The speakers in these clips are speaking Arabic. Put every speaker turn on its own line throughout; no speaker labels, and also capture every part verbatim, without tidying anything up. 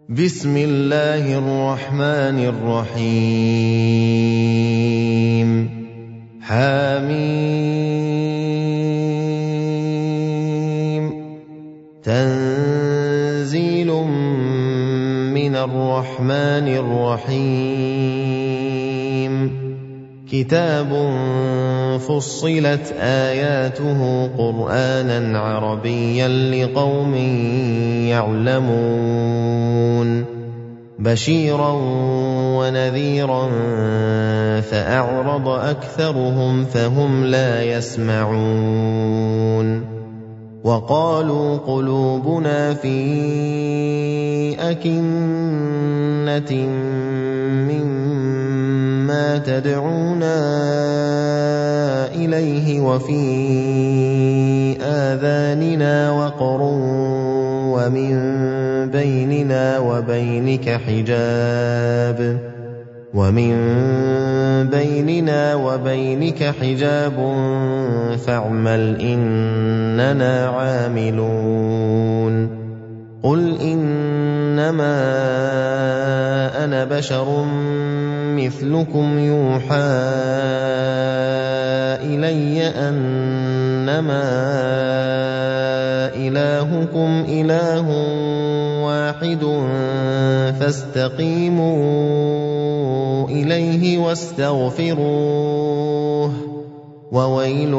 بسم الله الرحمن الرحيم حميم تنزيل من الرحمن الرحيم كتاب فصلت آياته قرآنا عربيا لقوم يعلمون بشيرا ونذيرا فأعرض أكثرهم فهم لا يسمعون وقالوا قلوبنا في أكنة مما تدعونا إليه وفي آذاننا وقر ومن بيننا وبينك حجاب ومن بيننا وبينك حجاب فاعمل إننا عاملون قل إنما أنا بشر مثلكم يوحى إلي أنما إلهكم إله واحد فاستقيموا إليه واستغفروه وويل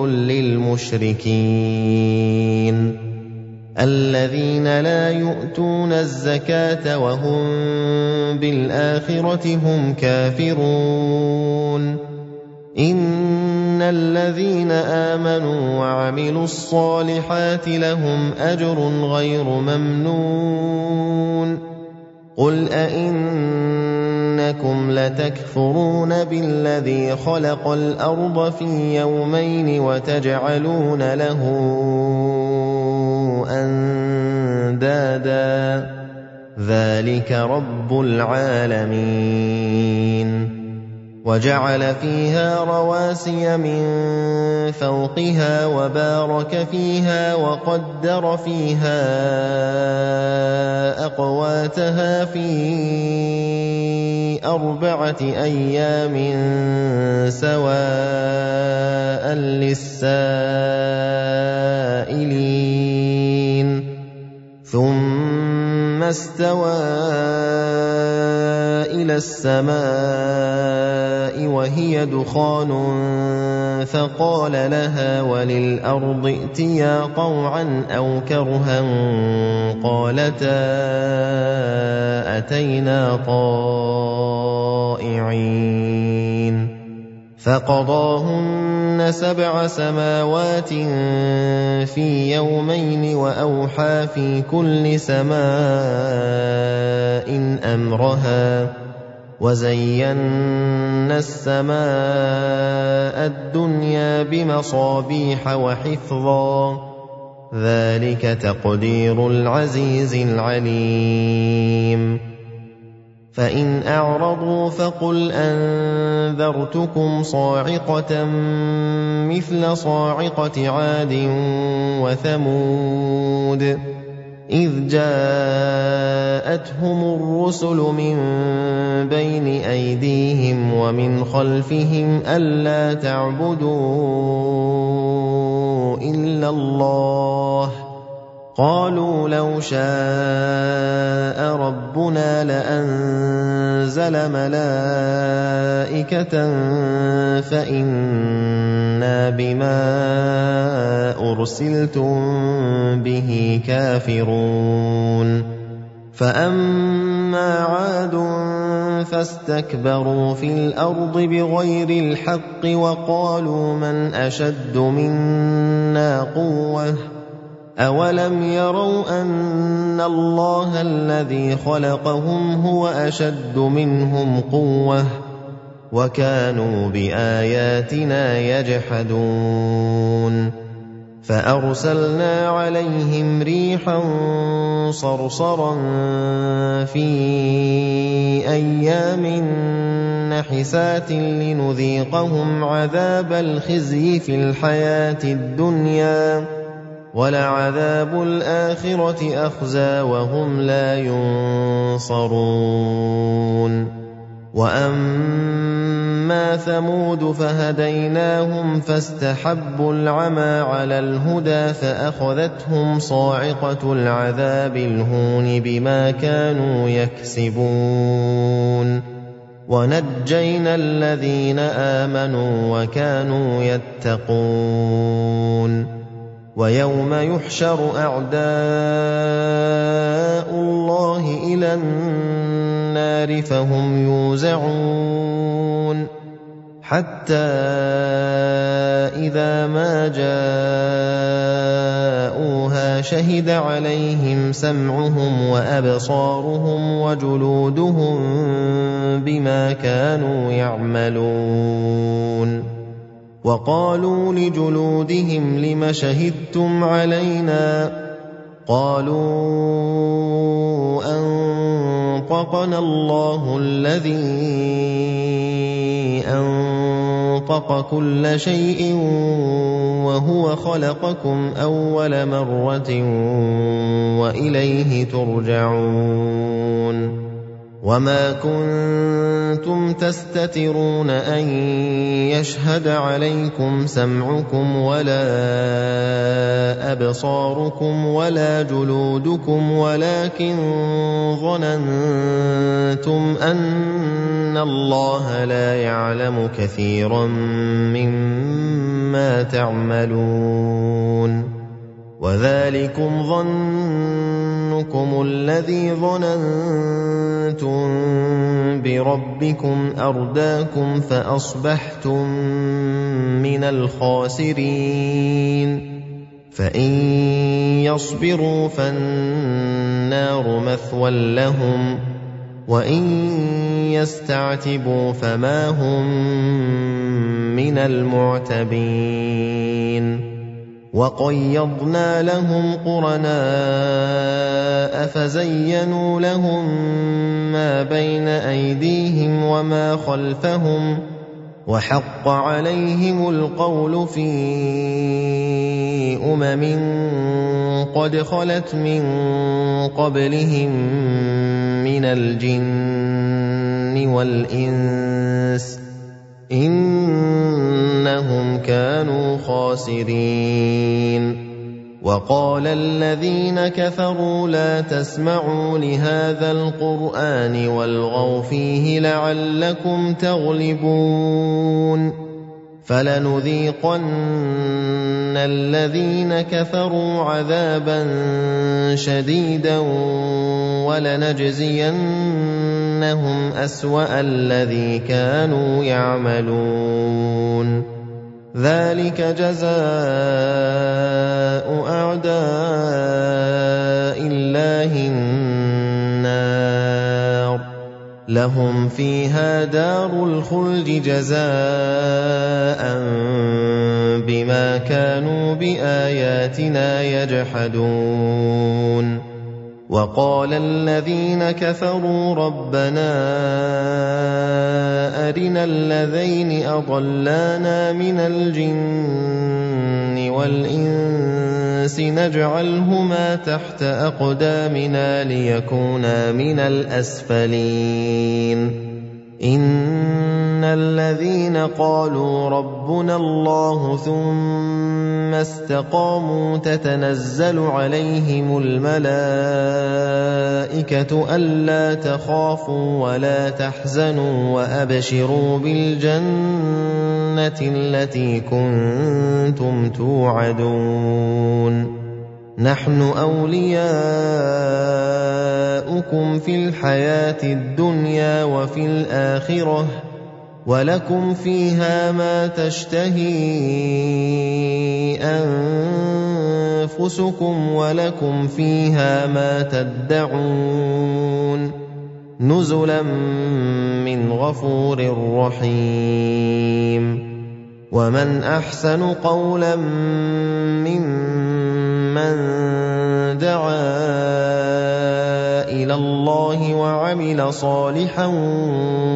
للمشركين الذين لا يؤتون الزكاة وهم بالآخرة هم كافرون إن الذين آمنوا وعملوا الصالحات لهم أجر غير ممنون قل أئنكم لتكفرون بالذي خلق الأرض في يومين وتجعلون له أندادا ذلك رب العالمين وجعل فيها رواسي من فوقها وبارك فيها وقدر فيها أقواتها في أربعة أيام سواء للسائلين ثم استوى إلى السماء وهي دخان فقال لها وللأرض ائتيا طوعا أو كرها قالتا أتينا طائعين فقضاهن سبع سماوات في يومين وأوحى في كل سماء أمرها وزينا السماء الدنيا بمصابيح وحفظا ذلك تقدير العزيز العليم فإن أعرضوا فقل أنذرتكم صاعقة مثل صاعقة عاد وثمود إذ جاءتهم الرسل من بين أيديهم ومن خلفهم ألا تعبدوا إلا الله قالوا لو شاء ربنا لأنزل ملائكة فإنا بما أرسلتم به كافرون فأما عاد فاستكبروا في الأرض بغير الحق وقالوا من أشد منا قوة أولم يروا أن الله الذي خلقهم هو أشد منهم قوة وكانوا بآياتنا يجحدون فأرسلنا عليهم ريحا صرصرا في أيام نحسات لنذيقهم عذاب الخزي في الحياة الدنيا وَلَعَذَابُ الْآخِرَةِ أَخْزَىٰ وَهُمْ لَا يُنصَرُونَ وَأَمَّا ثَمُودُ فَهَدَيْنَاهُمْ فَاسْتَحَبُّوا الْعَمَىٰ عَلَى الْهُدَىٰ فَأَخَذَتْهُمْ صَاعِقَةُ الْعَذَابِ الْهُونِ بِمَا كَانُوا يَكْسِبُونَ وَنَجَّيْنَا الَّذِينَ آمَنُوا وَكَانُوا يَتَّقُونَ وَيَوْمَ يُحْشَرُ أَعْدَاءُ اللَّهِ إِلَى النَّارِ فَهُمْ يُوزَعُونَ حَتَّىٰ إِذَا مَا جَاءُوهَا شَهِدَ عَلَيْهِمْ سَمْعُهُمْ وَأَبْصَارُهُمْ وَجُلُودُهُم بِمَا كَانُوا يَعْمَلُونَ وَقَالُوا لِجُلُودِهِمْ لِمَ شَهِدتُّمْ عَلَيْنَا قَالُوا أَنطَقَنَا اللَّهُ الَّذِي أَنطَقَ كُلَّ شَيْءٍ وَهُوَ خَلَقَكُمْ أَوَّلَ مَرَّةٍ وَإِلَيْهِ تُرْجَعُونَ وَمَا كُنتُمْ تَسْتَتِرُونَ أَن يَشْهَدَ عَلَيْكُمْ سَمْعُكُمْ وَلَا أَبْصَارُكُمْ وَلَا جُلُودُكُمْ وَلَكِنْ ظَنَنتُمْ أَنَّ اللَّهَ لَا يَعْلَمُ كَثِيرًا مِّمَّا تَعْمَلُونَ وَذَلِكُمْ ظَنُّكُمُ الَّذِي ظَنَنتُم بِرَبِّكُمْ أَرْدَاكُمْ فَأَصْبَحْتُم مِّنَ الْخَاسِرِينَ فَإِن يَصْبِرُوا فَالنَّارُ مَثْوًى لَّهُمْ وَإِن يَسْتَعْتِبُوا فَمَا هُم مِّنَ الْمُعْتَبِينَ وَقَيَّضْنَا لَهُمْ قُرَنَاءَ فَزَيَّنُوا لَهُم مَّا بَيْنَ أَيْدِيهِمْ وَمَا خَلْفَهُمْ وَحَقَّ عَلَيْهِمُ الْقَوْلُ فِي أُمَمٍ قَدْ خَلَتْ مِن قَبْلِهِم مِّنَ الْجِنِّ وَالْإِنسِ إِنَّهُمْ كَانُوا خَاسِرِينَ وَقَالَ الَّذِينَ كَفَرُوا لَا تَسْمَعُوا لِهَٰذَا الْقُرْآنِ وَالْغَوْا فِيهِ لَعَلَّكُمْ تَغْلِبُونَ فَلَنُذِيقَنَّ الَّذِينَ كَفَرُوا عَذَابًا شَدِيدًا وَلَنَجْزِيَنَّهُمْ أَسْوَأَ الَّذِي كَانُوا يَعْمَلُونَ ذَلِكَ جَزَاءُ أَعْدَاءِ اللَّهِ النَّارُ لَهُمْ فِيهَا دَارُ الْخُلْدِ جَزَاءً بِمَا كَانُوا بِآيَاتِنَا يَجْحَدُونَ وَقَالَ الَّذِينَ كَفَرُوا رَبَّنَا أَرِنَا اللَّذَيْنِ أَضَلَّانَا مِنَ الْجِنِّ وَالْإِنسِ نَجْعَلْهُمَا تَحْتَ أَقْدَامِنَا لِيَكُونَا مِنَ الْأَسْفَلِينَ إِنَّ الَّذِينَ قَالُوا رَبُّنَا اللَّهُ ثُمَّ اسْتَقَامُوا تَتَنَزَّلُ عَلَيْهِمُ الْمَلَائِكَةُ أَلَّا تَخَافُوا وَلَا تَحْزَنُوا وَأَبْشِرُوا بِالْجَنَّةِ الَّتِي كُنتُمْ تُوعَدُونَ نَحْنُ أَوْلِيَاؤُكُمْ فِي الْحَيَاةِ الدُّنْيَا وَفِي الْآخِرَةِ وَلَكُمْ فِيهَا مَا تَشْتَهِي أَنفُسُكُمْ وَلَكُمْ فِيهَا مَا تَدَّعُونَ نُزُلًا مِّنْ غَفُورٍ رَّحِيمٍ وَمَنْ أَحْسَنُ قَوْلًا مِّمَّن دَعَا إِلَى اللَّهِ وَعَمِلَ صَالِحًا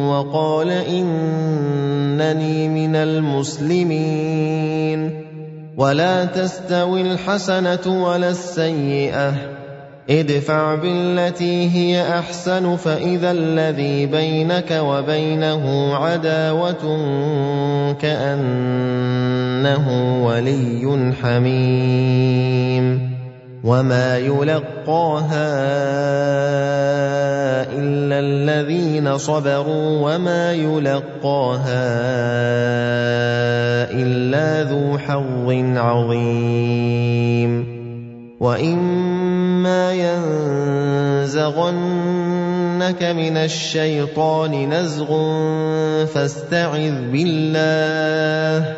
وَقَالَ إِنَّنِي مِنَ الْمُسْلِمِينَ ولا تستوي الحسنة ولا السيئة ادفع بالتي هي أحسن فإذا الذي بينك وبينه عداوة كأنه ولي حميم وما يلقاها إلا الذين صبروا وما يلقاها إلا ذو حظ عظيم وإما ينزغنك من الشيطان نزغ فاستعذ بالله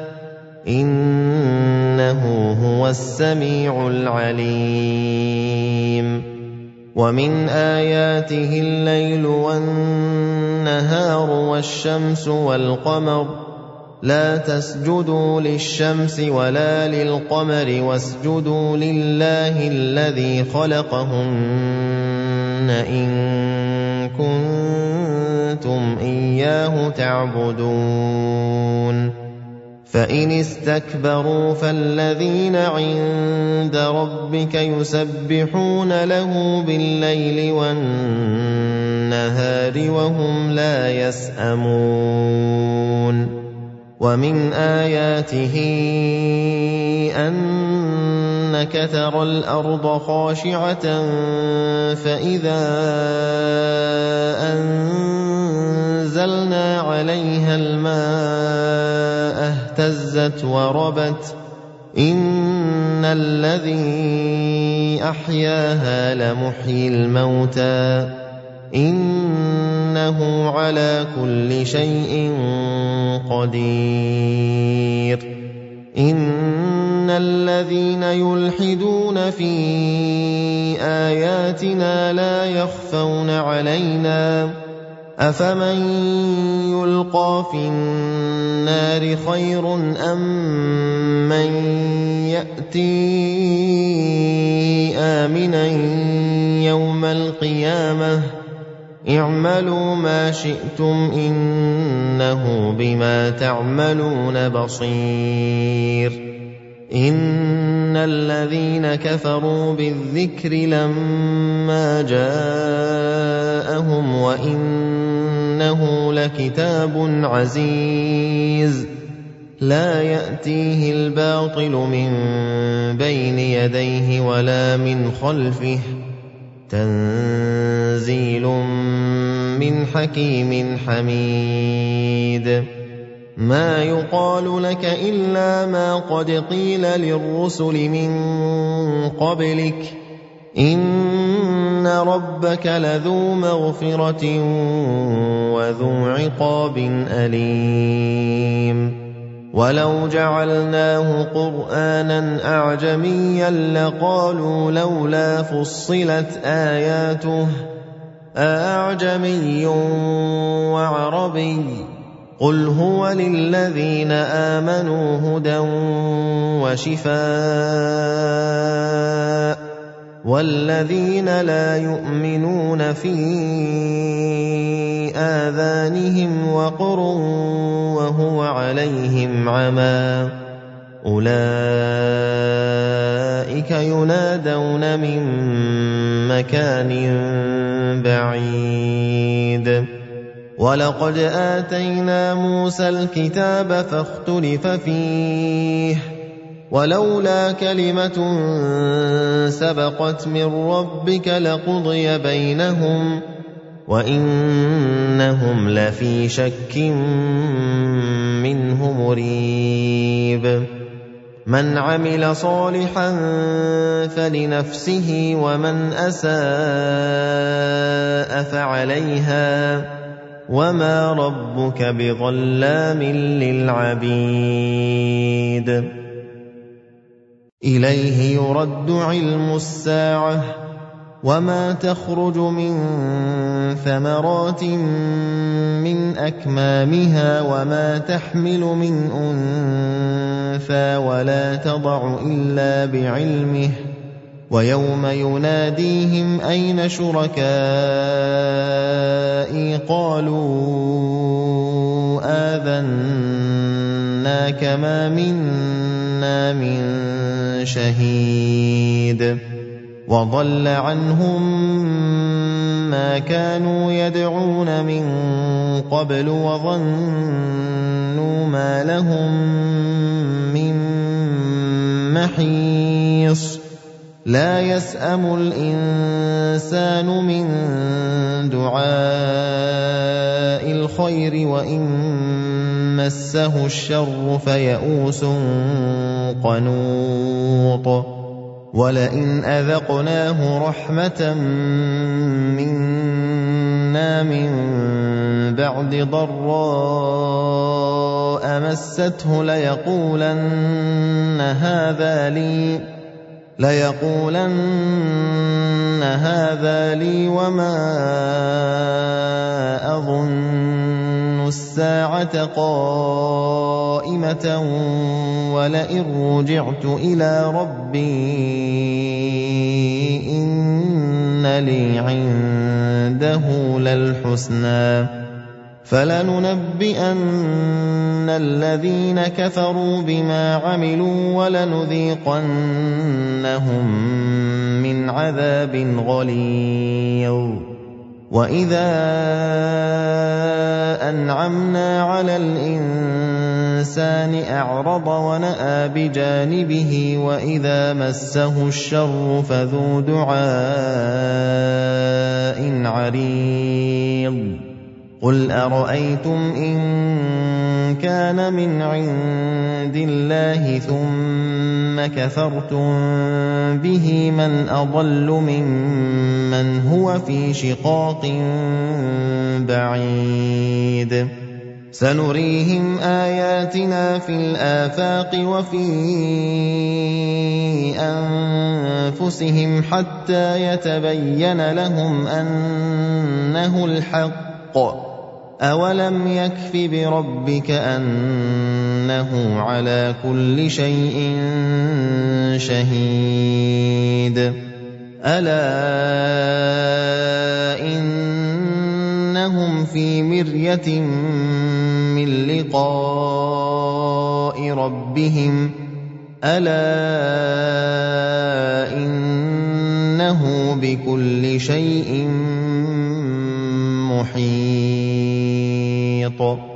إنه هو السميع العليم ومن آياته الليل والنهار والشمس والقمر لا تسجدوا للشمس ولا للقمر واسجدوا لله الذي خلقهن إن كنتم إياه تعبدون فإن استكبروا فالذين عند ربك يسبحون له بالليل والنهار وهم لا يسأمون ومن آياته أنك ترى الأرض خاشعة فإذا أنزلنا عليها الماء اهتزت وربت إن الذي أحياها لمحيي الموتى إنه على كل شيء قدير إن الذين يلحدون في آياتنا لا يخفون علينا أفمن يلقى في النار خير أم من يأتي آمنا يوم القيامة اعملوا ما شئتم إنه بما تعملون بصير إن الذين كفروا بالذكر لما جاءهم وإنه لكتاب عزيز لا يأتيه الباطل من بين يديه ولا من خلفه تنزيل من حكيم حميد ما يقال لك إلا ما قد قيل للرسل من قبلك إن ربك لذو مغفرة وذو عقاب أليم ولو جعلناه قرآنا أعجميا لقالوا لولا فصلت آياته أعجمي وعربي قل هو للذين آمنوا هدى وشفاء والذين لا يؤمنون في آذانهم وقر وهو عليهم عمى أولئك ينادون من مكان بعيد ولقد آتينا موسى الكتاب فاختلف فيه ولولا كلمة سبقت من ربك لقضي بينهم وإنهم لفي شك منه مريب من عمل صالحا فلنفسه ومن أساء فعليها وما ربك بظلام للعبيد إليه يرد علم الساعة وما تخرج من ثمرات من أكمامها وما تحمل من أنثى ولا تضع إلا بعلمه ويوم يناديهم أين شركائي قالوا آذناك ما منا من شهيد وضل عنهم ما كانوا يدعون من قبل وظنوا ما لهم من محيص لا يسأم الإنسان من دعاء الخير وإن مسه الشر فيئوس قنوط ولئن أذقناه رحمة منا من بعد ضراء مسته ليقولن هذا لي ليقولن هذا لي وما أظن الساعة قائمة ولئن رجعت إلى ربي إن لي عنده للحسنى فلننبئن الذين كفروا بما عملوا ولنذيقنهم من عذاب غليظ وإذا أنعمنا على الإنسان أعرض ونأى بجانبه وإذا مسه الشر فذو دعاء عريض قل أرأيتم إن كان من عند الله ثم كفرتم به من أضل ممن هو في شقاق بعيد سنريهم آياتنا في الآفاق وفي أنفسهم حتى يتبين لهم أنه الحق أولم يكف بربك أنه على كل شيء شهيد ألا إنهم في مرية من لقاء ربهم ألا إنه بكل شيء محيط